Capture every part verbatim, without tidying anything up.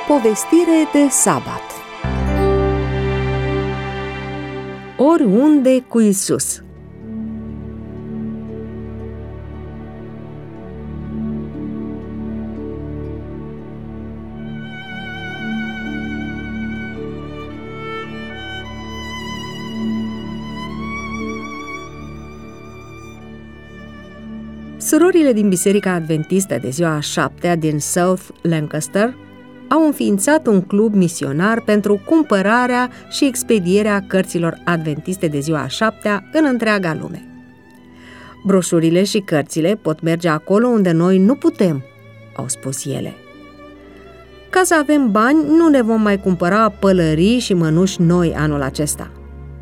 Povestire de sabat. Oriunde cu Isus. Surorile din Biserica Adventistă de ziua a șaptea din South Lancaster au înființat un club misionar pentru cumpărarea și expedierea cărților adventiste de ziua a șaptea în întreaga lume. Broșurile și cărțile pot merge acolo unde noi nu putem, au spus ele. Ca să avem bani, nu ne vom mai cumpăra pălării și mănuși noi anul acesta.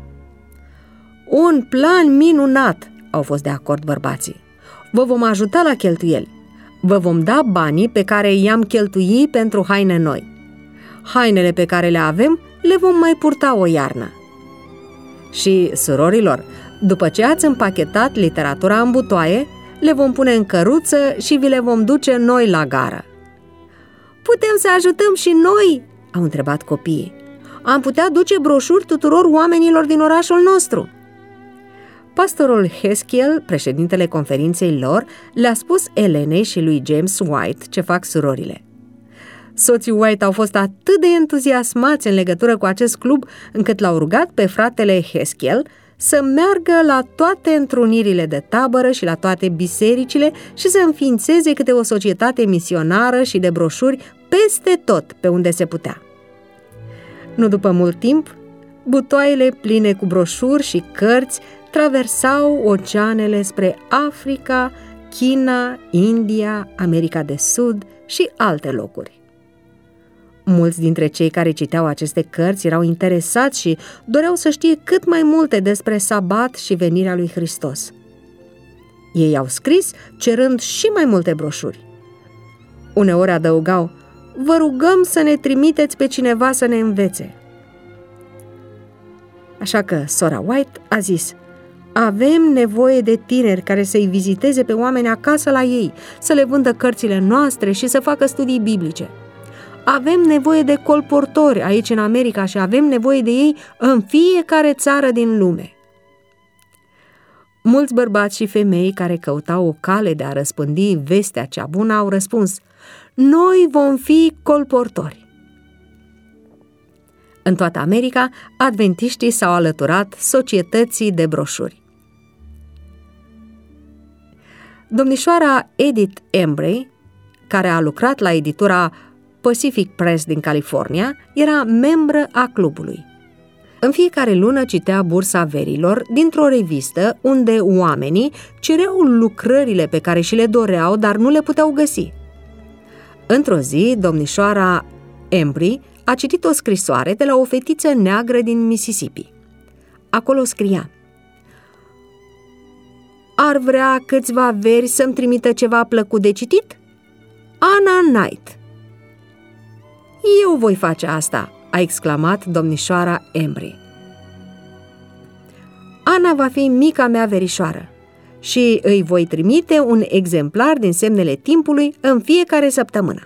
Un plan minunat, au fost de acord bărbații. Vă vom ajuta la cheltuieli. Vă vom da banii pe care i-am cheltuit pentru haine noi. Hainele pe care le avem le vom mai purta o iarnă. Și, surorilor, după ce ați împachetat literatura în butoaie, le vom pune în căruță și vi le vom duce noi la gară. Putem să ajutăm și noi? Au întrebat copiii. Am putea duce broșuri tuturor oamenilor din orașul nostru. Pastorul Haskell, președintele conferinței lor, le-a spus Elenei și lui James White ce fac surorile. Soții White au fost atât de entuziasmați în legătură cu acest club, încât l-au rugat pe fratele Haskell să meargă la toate întrunirile de tabără și la toate bisericile și să înființeze câte o societate misionară și de broșuri peste tot pe unde se putea. Nu după mult timp, butoaiele pline cu broșuri și cărți traversau oceanele spre Africa, China, India, America de Sud și alte locuri. Mulți dintre cei care citeau aceste cărți erau interesați și doreau să știe cât mai multe despre sabat și venirea lui Hristos. Ei au scris cerând și mai multe broșuri. Uneori adăugau: vă rugăm să ne trimiteți pe cineva să ne învețe. Așa că sora White a zis: avem nevoie de tineri care să-i viziteze pe oameni acasă la ei, să le vândă cărțile noastre și să facă studii biblice. Avem nevoie de colportori aici în America și avem nevoie de ei în fiecare țară din lume. Mulți bărbați și femei care căutau o cale de a răspândi vestea cea bună au răspuns: noi vom fi colportori. În toată America, adventiștii s-au alăturat societății de broșuri. Domnișoara Edith Embry, care a lucrat la editura Pacific Press din California, era membră a clubului. În fiecare lună citea Bursa Verilor dintr-o revistă unde oamenii cereau lucrările pe care și le doreau, dar nu le puteau găsi. Într-o zi, domnișoara Embry a citit o scrisoare de la o fetiță neagră din Mississippi. Acolo scria: ar vrea câțiva veri să-mi trimită ceva plăcut de citit? Anna Knight. Eu voi face asta, a exclamat domnișoara Embry. Ana va fi mica mea verișoară și îi voi trimite un exemplar din Semnele Timpului în fiecare săptămână.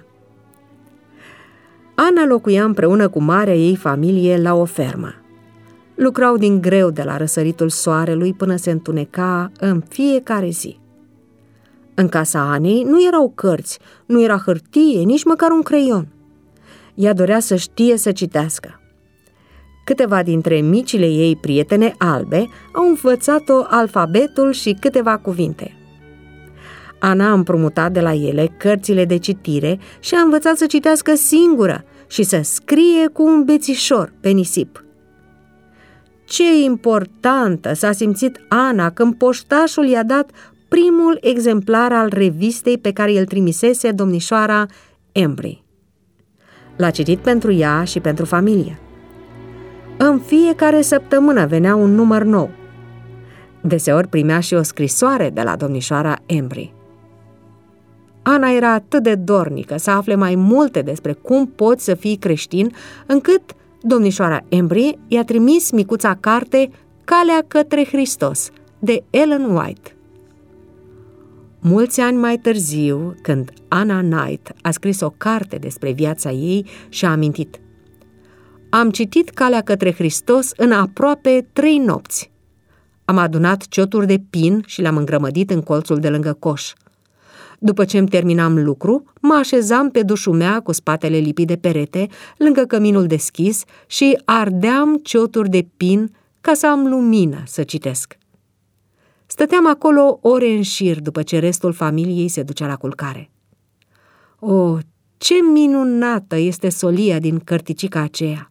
Ana locuia împreună cu marea ei familie la o fermă. Lucrau din greu de la răsăritul soarelui până se întuneca în fiecare zi. În casa Anei nu erau cărți, nu era hârtie, nici măcar un creion. Ea dorea să știe să citească. Câteva dintre micile ei prietene albe au învățat-o alfabetul și câteva cuvinte. Ana a împrumutat de la ele cărțile de citire și a învățat să citească singură și să scrie cu un bețișor pe nisip. Ce importantă s-a simțit Ana când poștașul i-a dat primul exemplar al revistei pe care îl trimisese domnișoara Embry. L-a citit pentru ea și pentru familie. În fiecare săptămână venea un număr nou. Deseori primea și o scrisoare de la domnișoara Embry. Ana era atât de dornică să afle mai multe despre cum poți să fii creștin, încât domnișoara Embry i-a trimis micuța carte Calea către Hristos, de Ellen White. Mulți ani mai târziu, când Anna Knight a scris o carte despre viața ei și a amintit: am citit Calea către Hristos în aproape trei nopți. Am adunat cioturi de pin și le-am îngrămădit în colțul de lângă coș. După ce îmi terminam lucru, mă așezam pe dușul mea cu spatele lipit de perete, lângă căminul deschis și ardeam cioturi de pin ca să am lumină să citesc. Stăteam acolo ore în șir după ce restul familiei se ducea la culcare. O, ce minunată este solia din cărticica aceea!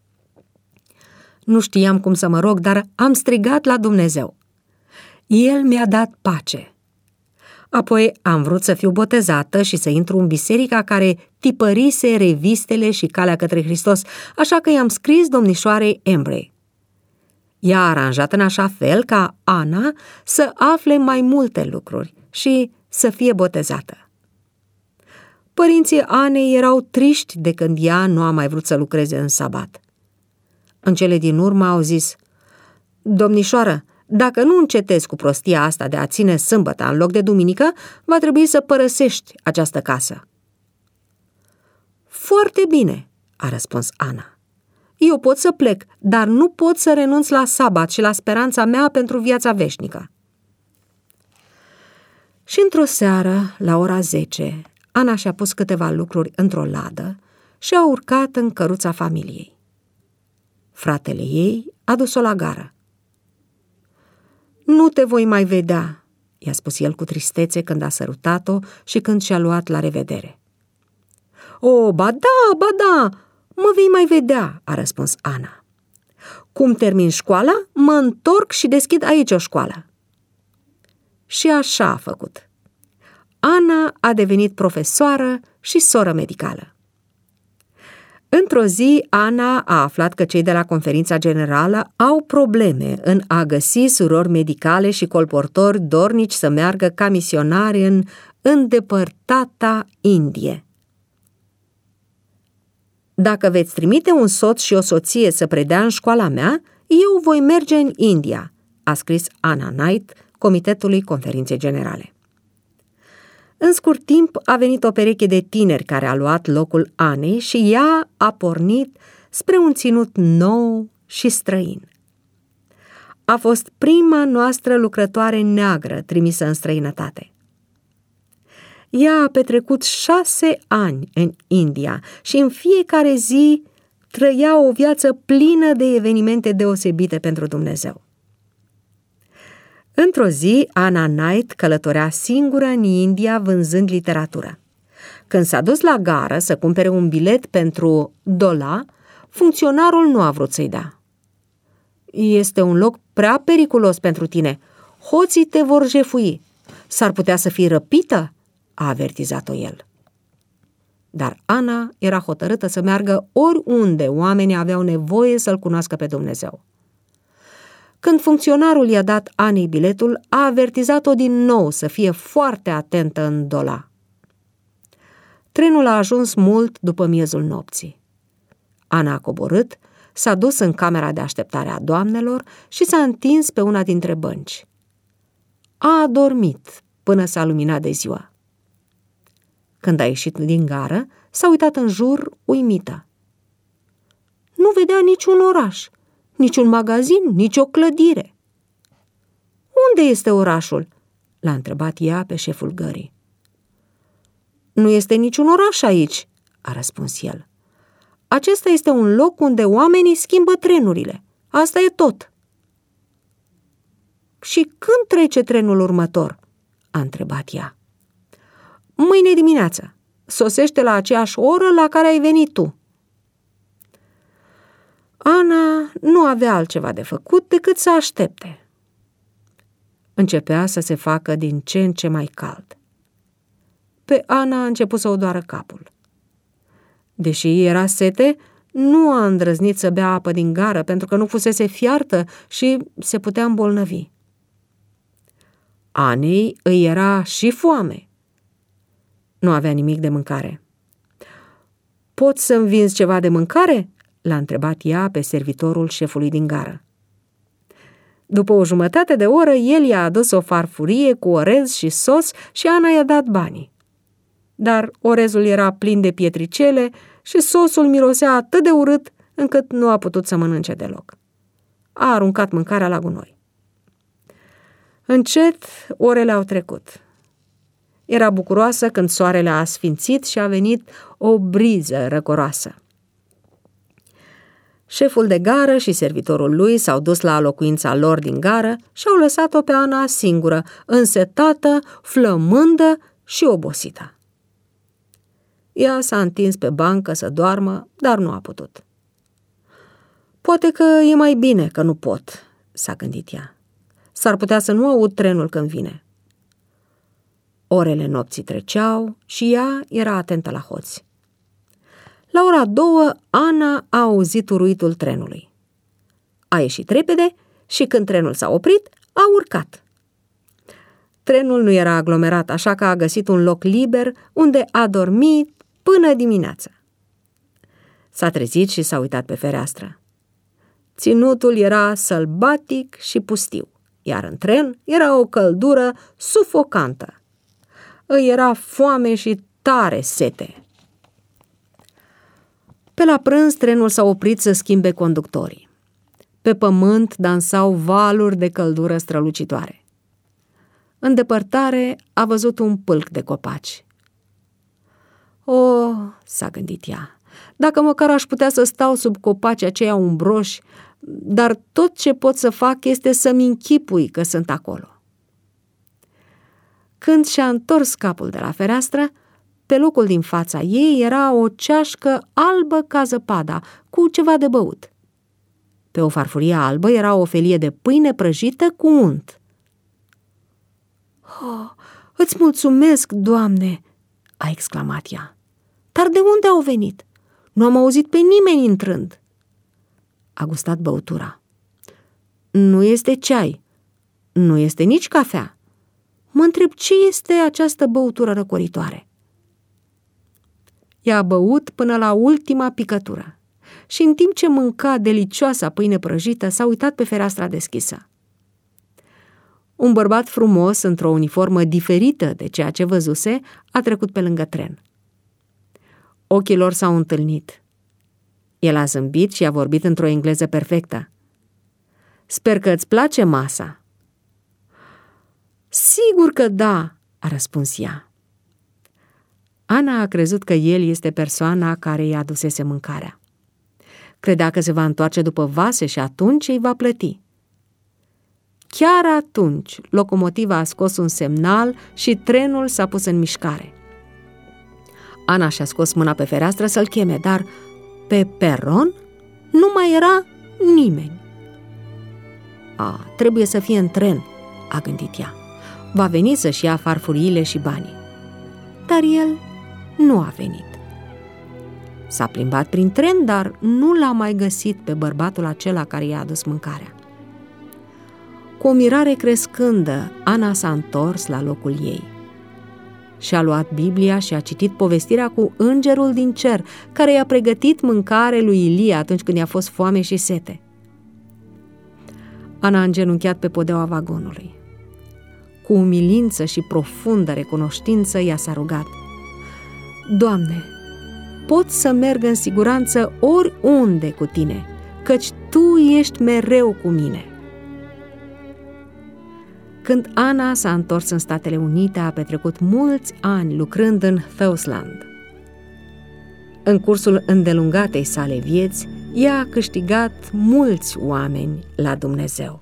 Nu știam cum să mă rog, dar am strigat la Dumnezeu. El mi-a dat pace. Apoi am vrut să fiu botezată și să intru în biserica care tipărise revistele și Calea către Hristos, așa că i-am scris domnișoarei Embry. Ea a aranjat în așa fel ca Ana să afle mai multe lucruri și să fie botezată. Părinții Anei erau triști de când ea nu a mai vrut să lucreze în sabat. În cele din urmă au zis: domnișoară, dacă nu încetezi cu prostia asta de a ține sâmbăta în loc de duminică, va trebui să părăsești această casă. Foarte bine, a răspuns Ana. Eu pot să plec, dar nu pot să renunț la sabat și la speranța mea pentru viața veșnică. Și într-o seară, la ora zece, Ana și-a pus câteva lucruri într-o ladă și a urcat în căruța familiei. Fratele ei a dus-o la gară. Nu te voi mai vedea, i-a spus el cu tristețe când a sărutat-o și când și-a luat la revedere. O, ba da, ba da, mă vei mai vedea, a răspuns Ana. Cum termin școala, mă întorc și deschid aici o școală. Și așa a făcut. Ana a devenit profesoară și soră medicală. Într-o zi, Ana a aflat că cei de la conferința generală au probleme în a găsi surori medicale și colportori dornici să meargă ca misionari în îndepărtata Indie. Dacă veți trimite un soț și o soție să predea în școala mea, eu voi merge în India, a scris Anna Knight Comitetului Conferinței Generale. În scurt timp a venit o pereche de tineri care a luat locul Anei și ea a pornit spre un ținut nou și străin. A fost prima noastră lucrătoare neagră trimisă în străinătate. Ea a petrecut șase ani în India și în fiecare zi trăia o viață plină de evenimente deosebite pentru Dumnezeu. Într-o zi, Anna Knight călătorea singură în India vânzând literatură. Când s-a dus la gară să cumpere un bilet pentru Dola, funcționarul nu a vrut să-i dea. Este un loc prea periculos pentru tine. Hoții te vor jefui. S-ar putea să fii răpită, a avertizat-o el. Dar Ana era hotărâtă să meargă oriunde oamenii aveau nevoie să-L cunoască pe Dumnezeu. Când funcționarul i-a dat Anei biletul, a avertizat-o din nou să fie foarte atentă în Dola. Trenul a ajuns mult după miezul nopții. Ana a coborât, s-a dus în camera de așteptare a doamnelor și s-a întins pe una dintre bănci. A adormit până s-a luminat de ziua. Când a ieșit din gară, s-a uitat în jur uimită. Nu vedea niciun oraș, niciun magazin, nicio clădire. Unde este orașul? L-a întrebat ea pe șeful gării. Nu este niciun oraș aici, a răspuns el. Acesta este un loc unde oamenii schimbă trenurile. Asta e tot. Și când trece trenul următor? A întrebat ea. Mâine dimineață. Sosește la aceeași oră la care ai venit tu. Ana nu avea altceva de făcut decât să aștepte. Începea să se facă din ce în ce mai cald. Pe Ana a început să o doară capul. Deși era sete, nu a îndrăznit să bea apă din gară pentru că nu fusese fiartă și se putea îmbolnăvi. Anei îi era și foame. Nu avea nimic de mâncare. Poți să-mi vinzi ceva de mâncare? L-a întrebat ea pe servitorul șefului din gară. După o jumătate de oră, el i-a adus o farfurie cu orez și sos și Ana i-a dat banii. Dar orezul era plin de pietricele și sosul mirosea atât de urât încât nu a putut să mănânce deloc. A aruncat mâncarea la gunoi. Încet, orele au trecut. Era bucuroasă când soarele a asfințit și a venit o briză răcoroasă. Șeful de gară și servitorul lui s-au dus la locuința lor din gară și au lăsat-o pe Ana singură, însetată, flămândă și obosită. Ea s-a întins pe bancă să doarmă, dar nu a putut. Poate că e mai bine că nu pot, s-a gândit ea. S-ar putea să nu aud trenul când vine. Orele nopții treceau și ea era atentă la hoți. La ora două, Ana a auzit uruitul trenului. A ieșit repede și când trenul s-a oprit, a urcat. Trenul nu era aglomerat, așa că a găsit un loc liber unde a dormit până dimineața. S-a trezit și s-a uitat pe fereastră. Ținutul era sălbatic și pustiu, iar în tren era o căldură sufocantă. Îi era foame și tare sete. Pe la prânz, trenul s-a oprit să schimbe conductorii. Pe pământ dansau valuri de căldură strălucitoare. În depărtare a văzut un pâlc de copaci. O, s-a gândit ea, dacă măcar aș putea să stau sub copacii aceia umbroși, dar tot ce pot să fac este să-mi închipui că sunt acolo. Când și-a întors capul de la fereastră, pe locul din fața ei era o ceașcă albă ca zăpada, cu ceva de băut. Pe o farfurie albă era o felie de pâine prăjită cu unt. "Oh, îți mulțumesc, Doamne!" a exclamat ea. "Dar de unde au venit? Nu am auzit pe nimeni intrând." A gustat băutura. "Nu este ceai, nu este nici cafea. Mă întreb ce este această băutură răcoritoare." I-a băut până la ultima picătură și în timp ce mânca delicioasa pâine prăjită, s-a uitat pe fereastra deschisă. Un bărbat frumos, într-o uniformă diferită de ceea ce văzuse, a trecut pe lângă tren. Ochii lor s-au întâlnit. El a zâmbit și a vorbit într-o engleză perfectă. "Sper că îți place masa." "Sigur că da," a răspuns ea. Ana a crezut că el este persoana care i-a adusese mâncarea. Credea că se va întoarce după vase și atunci îi va plăti. Chiar atunci, locomotiva a scos un semnal și trenul s-a pus în mișcare. Ana și-a scos mâna pe fereastră să-l cheme, dar pe peron nu mai era nimeni. A, trebuie să fie în tren, a gândit ea. Va veni să-și ia farfuriile și banii. Dar el nu a venit. S-a plimbat prin tren, dar nu l-a mai găsit pe bărbatul acela care i-a adus mâncarea. Cu o mirare crescândă, Ana s-a întors la locul ei. Și-a luat Biblia și a citit povestirea cu îngerul din cer, care i-a pregătit mâncare lui Ilie atunci când i-a fost foame și sete. Ana a îngenunchiat pe podeaua vagonului. Cu umilință și profundă recunoștință ea s-a rugat: Doamne, pot să merg în siguranță oriunde cu Tine, căci Tu ești mereu cu mine. Când Ana s-a întors în Statele Unite, a petrecut mulți ani lucrând în Southland. În cursul îndelungatei sale vieți, ea a câștigat mulți oameni la Dumnezeu.